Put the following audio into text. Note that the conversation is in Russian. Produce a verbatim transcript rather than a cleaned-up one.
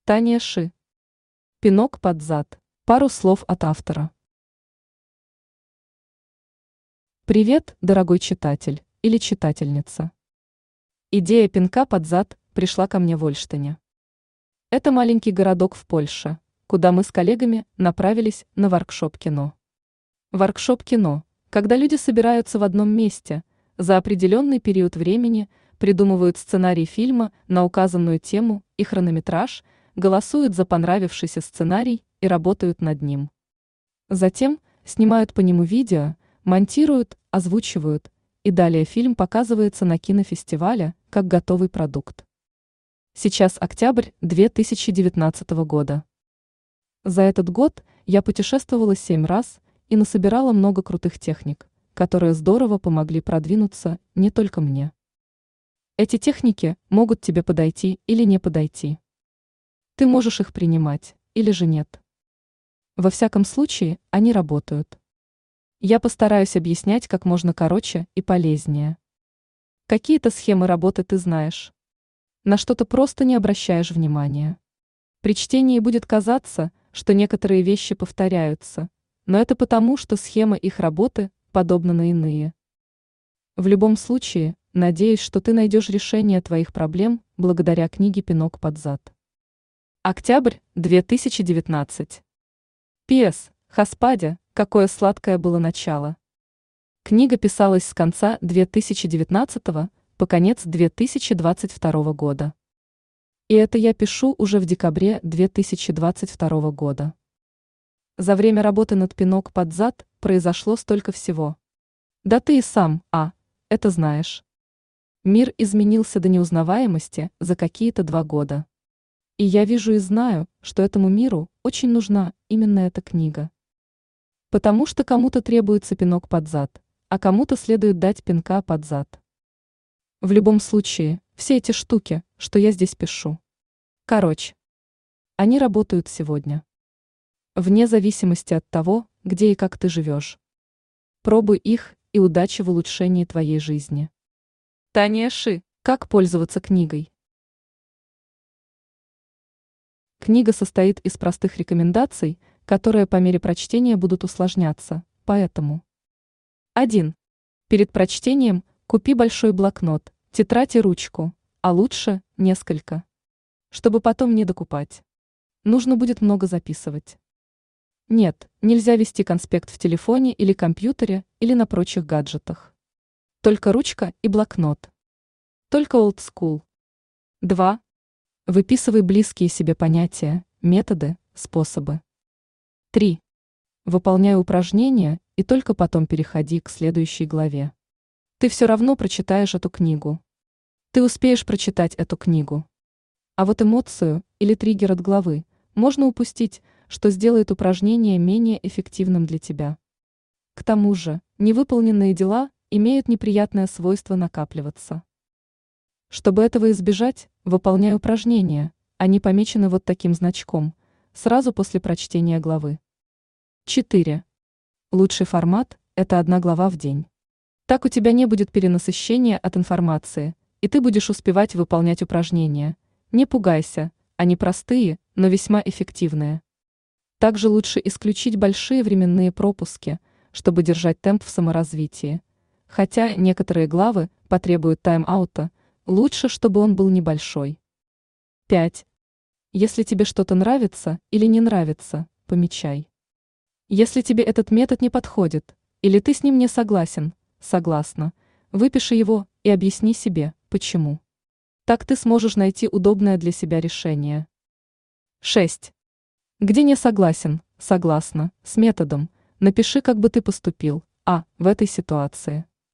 Таня Ши. Пинок под зад. Пару слов от автора. Привет, дорогой читатель или читательница. Идея пинка под зад пришла ко мне в Ольштине. Это маленький городок в Польше, куда мы с коллегами направились на воркшоп кино. Воркшоп кино, когда люди собираются в одном месте, за определенный период времени придумывают сценарий фильма на указанную тему и хронометраж, голосуют за понравившийся сценарий и работают над ним. Затем снимают по нему видео, монтируют, озвучивают, и далее фильм показывается на кинофестивале как готовый продукт. Сейчас октябрь две тысячи девятнадцатого года. За этот год я путешествовала семь раз и насобирала много крутых техник, которые здорово помогли продвинуться не только мне. Эти техники могут тебе подойти или не подойти. Ты можешь их принимать, или же нет. Во всяком случае, они работают. Я постараюсь объяснять как можно короче и полезнее. Какие-то схемы работы ты знаешь. На что-то просто не обращаешь внимания. При чтении будет казаться, что некоторые вещи повторяются, но это потому, что схема их работы подобна на иные. В любом случае, надеюсь, что ты найдешь решение твоих проблем благодаря книге «Пинок под зад». Октябрь две тысячи девятнадцать. Пи эс. Господи, какое сладкое было начало. Книга писалась с конца две тысячи девятнадцатого по конец две тысячи двадцать второго года. И это я пишу уже в декабре две тысячи двадцать второго года. За время работы над «Пинок под зад» произошло столько всего. Да ты и сам, а, это знаешь. Мир изменился до неузнаваемости за какие-то два года. И я вижу и знаю, что этому миру очень нужна именно эта книга. Потому что кому-то требуется пинок под зад, а кому-то следует дать пинка под зад. В любом случае, все эти штуки, что я здесь пишу. Короче, они работают сегодня. Вне зависимости от того, где и как ты живешь. Пробуй их, и удачи в улучшении твоей жизни. Таня Ши. Как пользоваться книгой? Книга состоит из простых рекомендаций, которые по мере прочтения будут усложняться, поэтому. один. Перед прочтением купи большой блокнот, тетрадь и ручку, а лучше несколько. Чтобы потом не докупать. Нужно будет много записывать. Нет, нельзя вести конспект в телефоне или компьютере или на прочих гаджетах. Только ручка и блокнот. Только old school. два. Выписывай близкие себе понятия, методы, способы. три. Выполняй упражнения и только потом переходи к следующей главе. Ты все равно прочитаешь эту книгу. Ты успеешь прочитать эту книгу. А вот эмоцию или триггер от главы можно упустить, что сделает упражнение менее эффективным для тебя. К тому же, невыполненные дела имеют неприятное свойство накапливаться. Чтобы этого избежать, выполняй упражнения, они помечены вот таким значком, сразу после прочтения главы. четыре. Лучший формат – это одна глава в день. Так у тебя не будет перенасыщения от информации, и ты будешь успевать выполнять упражнения. Не пугайся, они простые, но весьма эффективные. Также лучше исключить большие временные пропуски, чтобы держать темп в саморазвитии. Хотя некоторые главы потребуют тайм-аута, лучше, чтобы он был небольшой. пять. Если тебе что-то нравится или не нравится, помечай. Если тебе этот метод не подходит, или ты с ним не согласен, согласна, выпиши его и объясни себе, почему. Так ты сможешь найти удобное для себя решение. шесть. Где не согласен, согласна, с методом, напиши, как бы ты поступил, а, в этой ситуации.